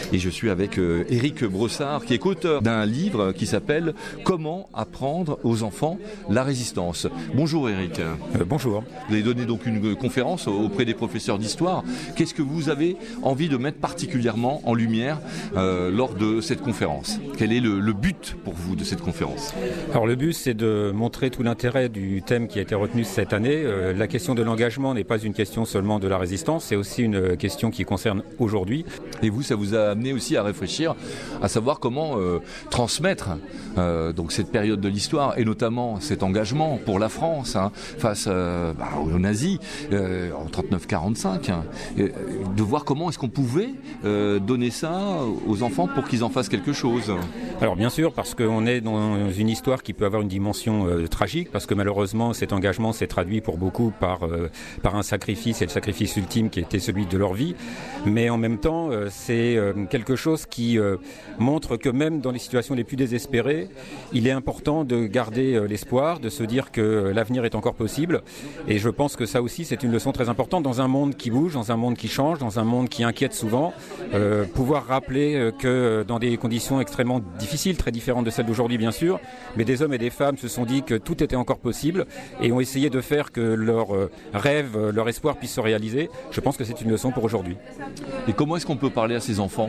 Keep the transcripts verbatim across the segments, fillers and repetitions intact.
Et je suis avec euh, Éric Brossard, qui est co-auteur d'un livre qui s'appelle « Comment apprendre aux enfants la résistance ». Bonjour Éric. Euh, bonjour. Vous avez donné donc une conférence auprès des professeurs d'histoire. Qu'est-ce que vous avez envie de mettre particulièrement en lumière euh, lors de cette conférence ? Quel est le, le but pour vous de cette conférence ? Alors le but, c'est de montrer tout l'intérêt du thème qui a été retenu cette année. Euh, la question de l'engagement n'est pas une question seulement de la résistance, c'est aussi une question qui concerne aujourd'hui. Et vous, ça vous a amené aussi à réfléchir, à savoir comment euh, transmettre euh, donc cette période de l'histoire et notamment cet engagement pour la France hein, face euh, bah, aux nazis euh, en trente-neuf quarante-cinq, hein, et, de voir comment est-ce qu'on pouvait euh, donner ça aux enfants pour qu'ils en fassent quelque chose. Alors bien sûr, parce qu'on est dans une histoire qui peut avoir une dimension euh, tragique, parce que malheureusement cet engagement s'est traduit pour beaucoup par, euh, par un sacrifice, et le sacrifice ultime qui était celui de leur vie, mais en même temps euh, c'est euh, quelque chose qui euh, montre que même dans les situations les plus désespérées, il est important de garder euh, l'espoir, de se dire que euh, l'avenir est encore possible, et je pense que ça aussi c'est une leçon très importante dans un monde qui bouge, dans un monde qui change, dans un monde qui inquiète souvent, euh, pouvoir rappeler euh, que dans des conditions extrêmement difficiles, très différentes de celles d'aujourd'hui bien sûr, mais des hommes et des femmes se sont dit que tout était encore possible et ont essayé de faire que leur euh, rêve, euh, leur espoir puisse se réaliser. Je pense que c'est une leçon pour aujourd'hui. Et comment est-ce qu'on peut parler à ces enfants ?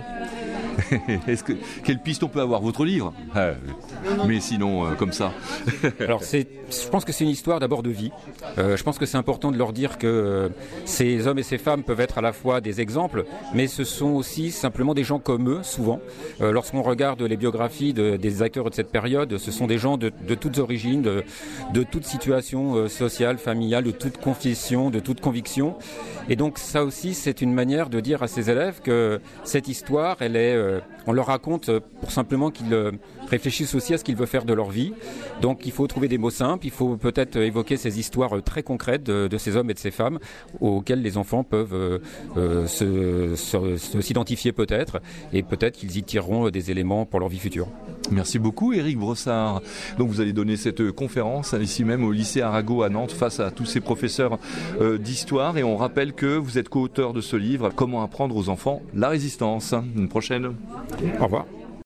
Est-ce que, quelle piste on peut avoir ? Votre livre ? ah, Mais sinon, euh, comme ça. Alors, c'est, je pense que c'est une histoire d'abord de vie. Euh, je pense que c'est important de leur dire que euh, ces hommes et ces femmes peuvent être à la fois des exemples, mais ce sont aussi simplement des gens comme eux, souvent. Euh, lorsqu'on regarde les biographies de, des acteurs de cette période, ce sont des gens de, de toutes origines, de, de toute situation euh, sociale, familiale, de toute confession, de toute conviction. Et donc, ça aussi, c'est une manière de dire à ces élèves que cette histoire, elle est... Euh, on leur raconte pour simplement qu'ils euh, réfléchissent aussi à ce qu'ils veulent faire de leur vie. Donc il faut trouver des mots simples, il faut peut-être évoquer ces histoires euh, très concrètes de, de ces hommes et de ces femmes auxquels les enfants peuvent euh, euh, se, se, se, s'identifier peut-être, et peut-être qu'ils y tireront euh, des éléments pour leur vie future. Merci beaucoup Éric Brossard. Donc vous allez donner cette conférence ici même au lycée Arago à Nantes face à tous ces professeurs euh, d'histoire, et on rappelle que vous êtes co-auteur de ce livre « Comment apprendre aux enfants la résistance ». Une prochaine. Au revoir.